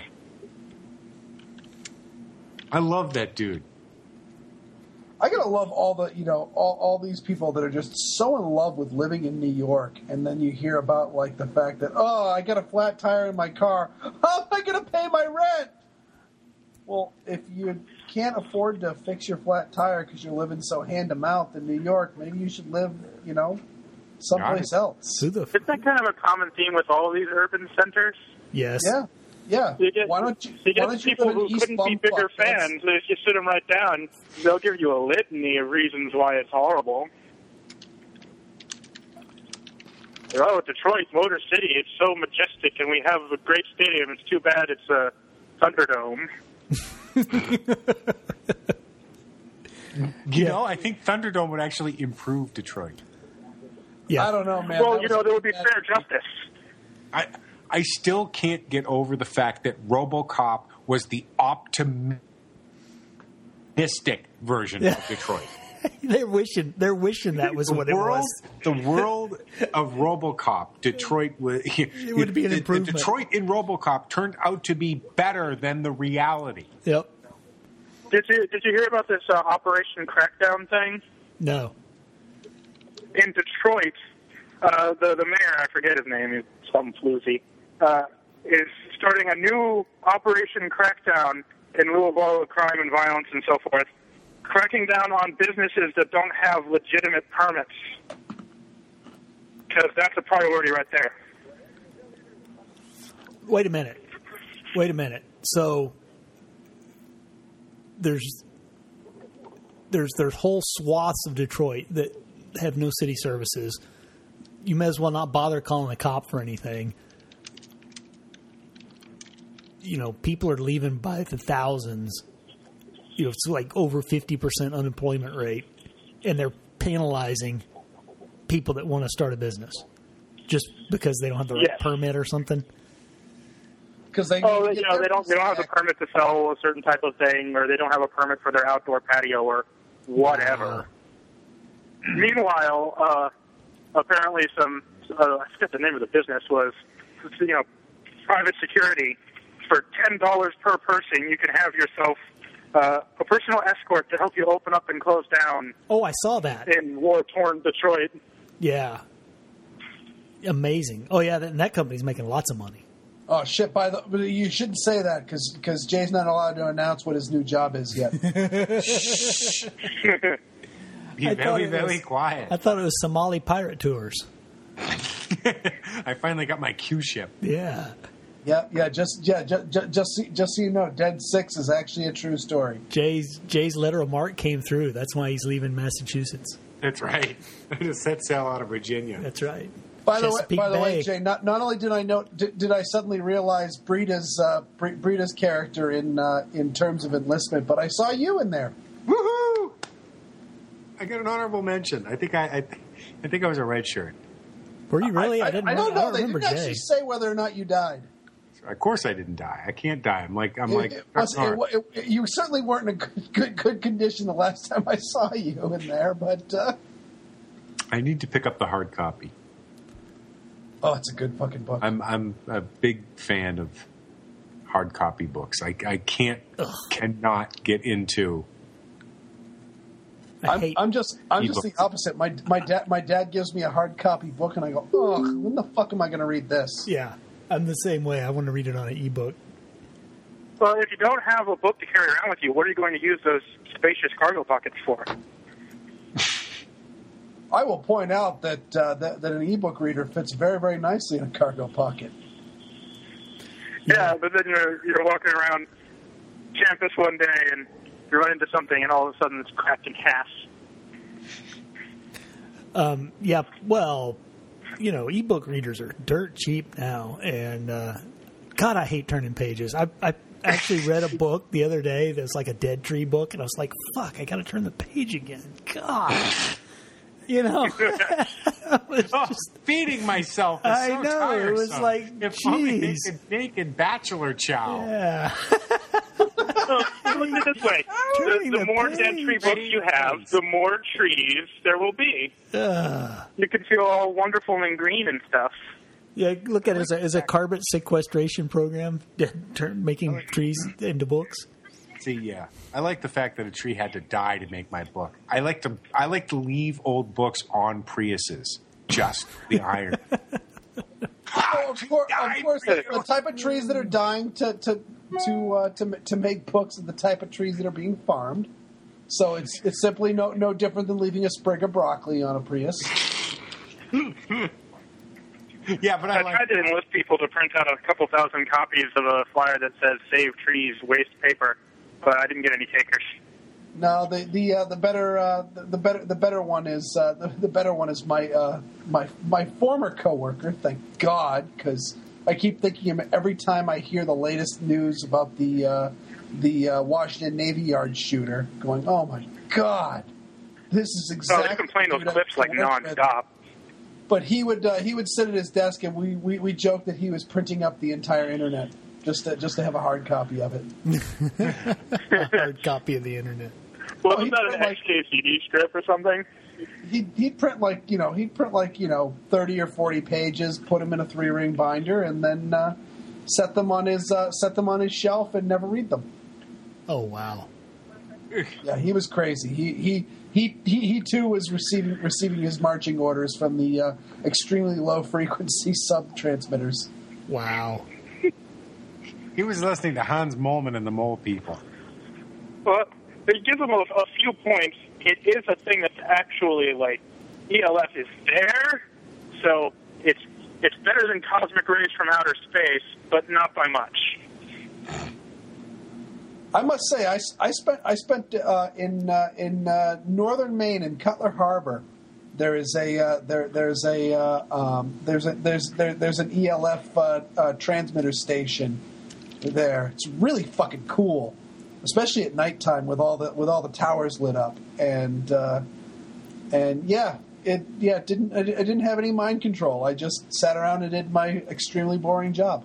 I love that dude. I gotta love all the, you know, all, all these people that are just so in love with living in New York, and then you hear about, like, the fact that, oh, I got a flat tire in my car. How am I gonna pay my rent? Well, if you can't afford to fix your flat tire because you're living so hand-to-mouth in New York, maybe you should live, you know, someplace else. Who the f- Isn't that kind of a common theme with all of these urban centers? yes, Yeah, yeah. You get, why don't you? you why get don't you people live in who East couldn't be Bumfuck? bigger That's- fans. If you sit them right down, they'll give you a litany of reasons why it's horrible. Oh, Detroit, Motor City, it's so majestic, and we have a great stadium. It's too bad it's a Thunderdome. You know, I think Thunderdome would actually improve Detroit. yeah. I don't know, man. Well, That you was know, there would be bad. fair justice. I I still can't get over the fact that RoboCop was the optimistic version of Detroit. They're wishing they're wishing that was the what world, it was. The world of RoboCop, Detroit was. It would be an the- the improvement. Detroit in RoboCop turned out to be better than the reality. Yep. Did you did you hear about this uh, Operation Crackdown thing? No. In Detroit, uh, the the mayor, I forget his name, he's something floozy, uh, is starting a new Operation Crackdown in lieu of all the crime and violence and so forth, cracking down on businesses that don't have legitimate permits, because that's a priority right there. Wait a minute. Wait a minute. So there's there's there's whole swaths of Detroit that have no city services. You may as well not bother calling a cop for anything. You know, people are leaving by the thousands. You know, it's like over fifty percent unemployment rate, and they're penalizing people that want to start a business just because they don't have the right Yes. permit or something. Because they, Oh, need to you get know, their they don't they don't have the back. permit to sell a certain type of thing, or they don't have a permit for their outdoor patio, or whatever. Meanwhile, uh, apparently some uh, I forget the name of the business was, you know, private security. For ten dollars per person, you can have yourself uh, a personal escort to help you open up and close down Oh, I saw that. in war-torn Detroit. Yeah. Amazing. Oh, yeah, that, and that company's making lots of money. Oh shit! By the but you shouldn't say that because Jay's not allowed to announce what his new job is yet. Be I thought very, it very was- quiet. I thought it was Somali pirate tours. I finally got my Q ship. Yeah. yeah, yeah. Just yeah, just just just so, just so you know, Dead Six is actually a true story. Jay's Jay's letter of marque came through. That's why he's leaving Massachusetts. That's right. I just set sail out of Virginia. That's right. By the way, Chesapeake by the way, Bay. Jay, not not only did I note, did, did I suddenly realize Breda's uh, Bre- Breda's character in uh, in terms of enlistment, but I saw you in there. Woohoo! I got an honorable mention. I think I, I, I think I was a red shirt. Were you really? I, didn't. I don't re- know. They remember didn't Jay. actually say whether or not you died. Of course, I didn't die. I can't die. I'm like I'm It- like it was- Chuck Norris. it- it- you certainly weren't in a good, good good condition the last time I saw you in there, but uh, I need to pick up the hard copy. oh, it's a good fucking book. I'm I'm a big fan of hard copy books. I I can't cannot get into. I I'm, hate. I'm just I'm just the ebooks. opposite. My my dad my dad gives me a hard copy book, and I go, oh, when the fuck am I going to read this? yeah, I'm the same way. I want to read it on an ebook. Well, if you don't have a book to carry around with you, what are you going to use those spacious cargo pockets for? I will point out that uh, that, that an ebook reader fits very very nicely in a cargo pocket. Yeah, but then you're you're walking around campus one day and you run into something, and all of a sudden it's cracked in half. Um, yeah, well, you know, ebook readers are dirt cheap now, and uh, God, I hate turning pages. I, I actually read a book the other day that's like a Dead Tree book, and I was like, "Fuck, I got to turn the page again." God, you know, I was Oh, just, feeding myself is I so know, tiresome. it was like, if only geez. naked, naked bachelor chow. yeah. Look at it this way: Turning the, the the more dead page. tree books you have, the more trees there will be. Uh, You could feel all wonderful and green and stuff. yeah, look at it as a, as a carbon sequestration program, turn, making trees into books. See, yeah, I like the fact that a tree had to die to make my book. I like to, I like to leave old books on Priuses, just the iron. Oh, of course, of course the, the type of trees that are dying to to to uh, to to make books are the type of trees that are being farmed. So it's it's simply no no different than leaving a sprig of broccoli on a Prius. Yeah, but I, I like. tried to enlist people to print out a couple thousand copies of a flyer that says "Save Trees, Waste Paper," but I didn't get any takers. No, the the uh, the better uh, the, the better the better one is uh, the, the better one is my uh, my my former coworker. Thank God, because I keep thinking of him every time I hear the latest news about the uh, the uh, Washington Navy Yard shooter. Going, oh my God, this is Oh, exactly. they complain those what I clips like worked with. nonstop. But he would uh, he would sit at his desk and we, we, we joked that he was printing up the entire internet just to, just to have a hard copy of it. A hard copy of the internet. Wasn't he that an put, like- X K C D strip or something? He'd, he'd print like you know he'd print like you know thirty or forty pages, put them in a three ring binder, and then uh, set them on his uh, set them on his shelf and never read them. Oh wow. Yeah, he was crazy. He he he he, he too was receiving receiving his marching orders from the uh, extremely low frequency sub transmitters. Wow. He was listening to Hans Moleman and the Mole People. Well, it gives them a, a few points. It is a thing that's actually like E L F is there, so it's it's better than cosmic rays from outer space, but not by much. I must say, I, I spent I spent uh, in uh, in uh, northern Maine in Cutler Harbor. There is a uh, there there's a uh, um, there's a there's there, there's an E L F uh, uh, transmitter station there. It's really fucking cool, especially at nighttime with all the with all the towers lit up. And uh, and yeah, it yeah it didn't I didn't have any mind control. I just sat around and did my extremely boring job.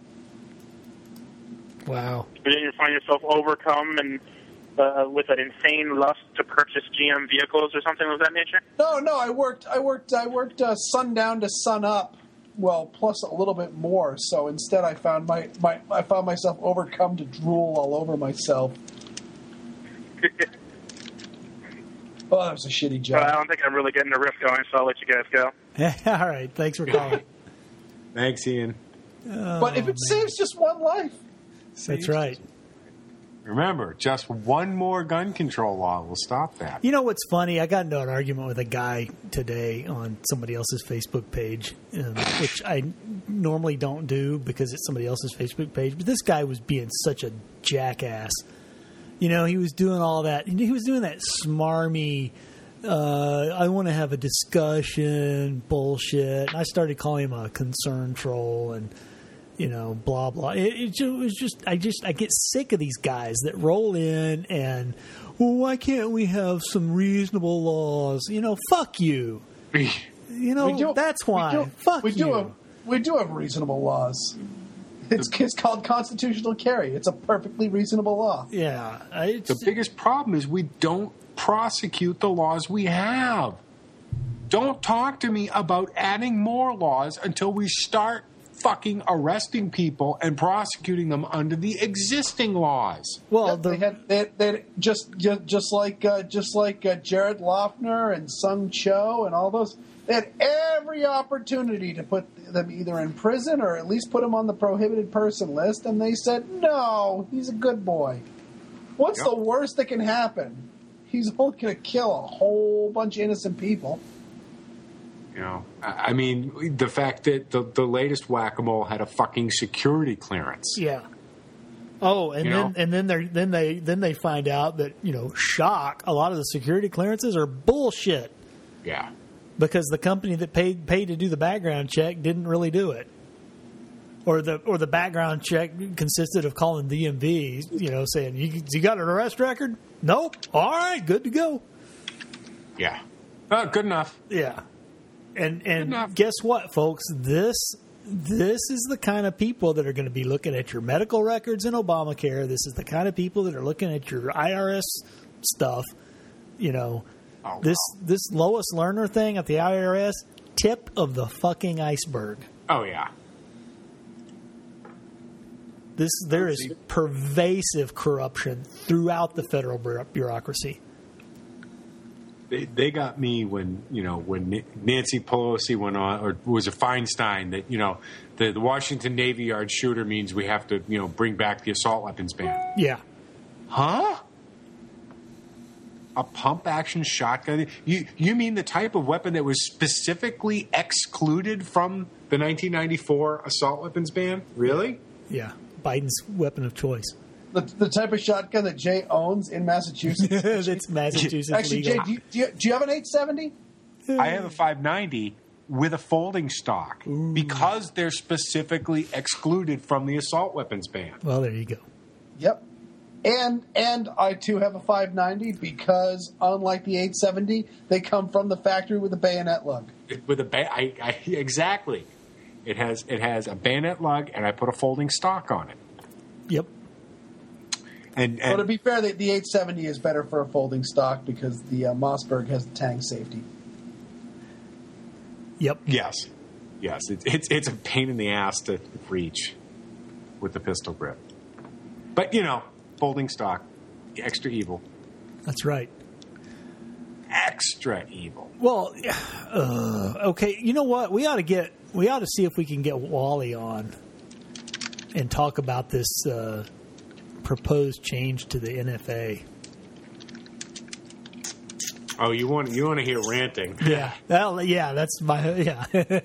Wow. But then you find yourself overcome and uh, with an insane lust to purchase G M vehicles or something of that nature. No, no, I worked, I worked, I worked uh, sundown to sun up. Well, plus a little bit more. So instead, I found my, my I found myself overcome to drool all over myself. Oh, that was a shitty But I job. don't think I'm really getting a riff going, so I'll let you guys go. All right. Thanks for calling. Thanks, Ian. But if it saves just one life, That's right. Remember, just one more gun control law will stop that. You know what's funny? I got into an argument with a guy today on somebody else's Facebook page, um, which I normally don't do because it's somebody else's Facebook page. But this guy was being such a jackass. You know, he was doing all that. He was doing that smarmy, uh, I want to have a discussion bullshit. And I started calling him a concern troll and, you know, blah, blah. It, it, just, it was just, I just, I get sick of these guys that roll in and, well, why can't we have some reasonable laws? You know, fuck you. You know, we do, that's why. we do, fuck we you. do have we do have reasonable laws. It's, it's called constitutional carry. It's a perfectly reasonable law. Yeah. I, The biggest problem is we don't prosecute the laws we have. Don't talk to me about adding more laws until we start fucking arresting people and prosecuting them under the existing laws. well, Yeah, the, they had they, had- they had just, just just like uh, just like uh, Jared Loeffner and Sung Cho and all those. They had every opportunity to put them either in prison or at least put them on the prohibited person list, and they said no. He's a good boy. What's Yep. the worst that can happen? He's only going to kill a whole bunch of innocent people. You know, I I mean, the fact that the, the latest whack-a-mole had a fucking security clearance. yeah. Oh, and You then know? and then they then they then they find out that, you know, shock, a lot of the security clearances are bullshit. Yeah. because the company that paid paid to do the background check didn't really do it. Or the or the background check consisted of calling D M V, you know, saying, you, you got an arrest record? Nope. All right, good to go. Yeah. Oh, good enough. Yeah. And and enough. guess what, folks? This this is the kind of people that are going to be looking at your medical records in Obamacare. This is the kind of people that are looking at your I R S stuff. You know, Oh, this wow. this Lois Lerner thing at the I R S, tip of the fucking iceberg. Oh, yeah. This there is pervasive corruption throughout the federal bureau- bureaucracy. They, they got me when, you know, when Nancy Pelosi went on, or was it Feinstein, that, you know, the, the Washington Navy Yard shooter means we have to, you know, bring back the assault weapons ban. Yeah. Huh? A pump action shotgun? You you mean the type of weapon that was specifically excluded from the nineteen ninety-four assault weapons ban? Really? Yeah. Biden's weapon of choice. The, the type of shotgun that Jay owns in Massachusetts. It's Massachusetts Actually, legal. Jay, do you, do, you, do you have an eight seventy? I have a five ninety with a folding stock because they're specifically excluded from the assault weapons ban. Well, there you go. Yep. And and I too have a five ninety because unlike the eight seventy, they come from the factory with a bayonet lug. With a ba- I, I, exactly, it has it has a bayonet lug, and I put a folding stock on it. Yep. And, But to and be fair, the, the eight seventy is better for a folding stock because the uh, Mossberg has the tang safety. Yep. yes, yes, it, it's it's a pain in the ass to reach with the pistol grip. But you know, folding stock, extra evil, That's right. extra evil. Well, uh, okay. You know what? We ought to get. We ought to see if we can get Wally on and talk about this uh, proposed change to the N F A. Oh, you want you want to hear ranting? Yeah. Well, yeah. That's my. Yeah.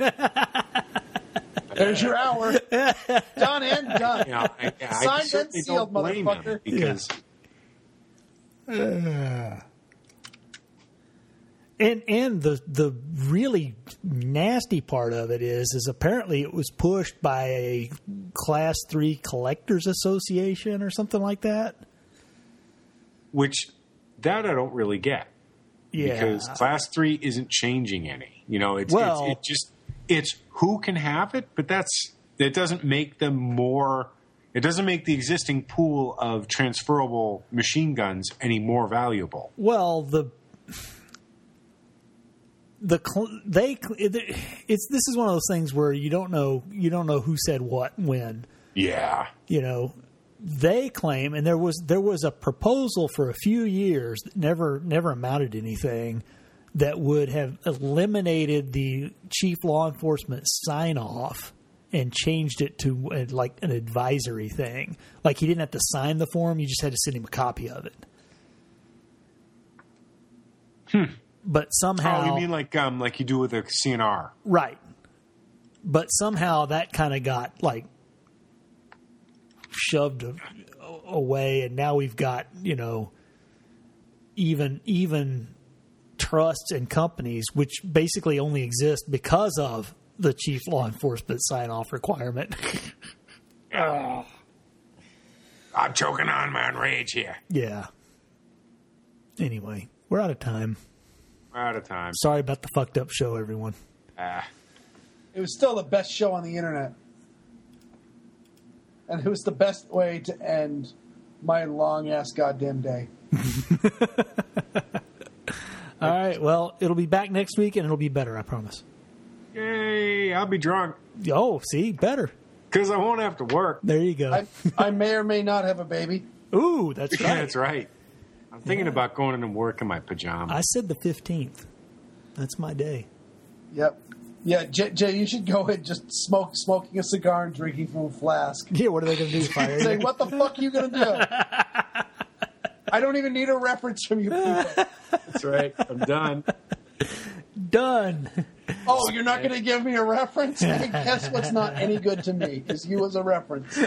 There's your hour. Done and done. You know, I, I Signed and certainly sealed, don't blame him motherfucker. because And and the the really nasty part of it is is apparently it was pushed by a Class Three Collectors Association or something like that. which that I don't really get. Yeah. Because class three isn't changing any. You know, it's, Well- it's it just it's who can have it, but that's it doesn't make them more. It doesn't make the existing pool of transferable machine guns any more valuable. Well, the the cl- they it's this is one of those things where you don't know you don't know who said what when. Yeah. You know, they claim, and there was there was a proposal for a few years that never never amounted to anything, that would have eliminated the chief law enforcement sign off and changed it to uh, like an advisory thing. Like he didn't have to sign the form; you just had to send him a copy of it. Hmm. But somehow, Oh, you mean like um like you do with a C N R? right? But somehow that kind of got like shoved a- away, and now we've got, you know, even even trusts and companies which basically only exist because of the chief law enforcement sign off requirement. I'm choking on my own rage here. Yeah. Anyway, we're out of time. We're out of time. Sorry about the fucked up show, everyone. Ah. It was still the best show on the internet. And it was the best way to end my long ass goddamn day. All right, well, it'll be back next week, and it'll be better, I promise. Yay! I'll be drunk Oh, see, better. because I won't have to work. There you go. I, I may or may not have a baby. Ooh, that's Yeah, right. that's right. I'm thinking about going in and work in my pajamas. I said the fifteenth. That's my day. Yep. Yeah, Jay, Jay, you should go ahead and just smoke, smoking a cigar and drinking from a flask. Yeah, what are they going to do? Fire Say, you? what the fuck are you going to do? I don't even need a reference from you people. That's right. I'm done. Done. Oh, you're not going to give me a reference? Hey, guess what's not any good to me is you as a reference.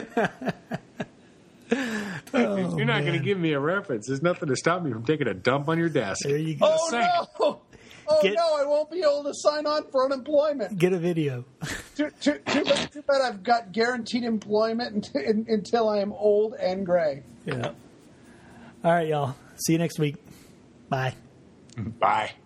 If you're not going to give me a reference, there's nothing to stop me from taking a dump on your desk. There you go. Oh, no! Oh Get- no, I won't be able to sign on for unemployment. Get a video. Too, too, too, bad, too bad I've got guaranteed employment in, until I am old and gray. Yeah. All right, y'all. See you next week. Bye. Bye.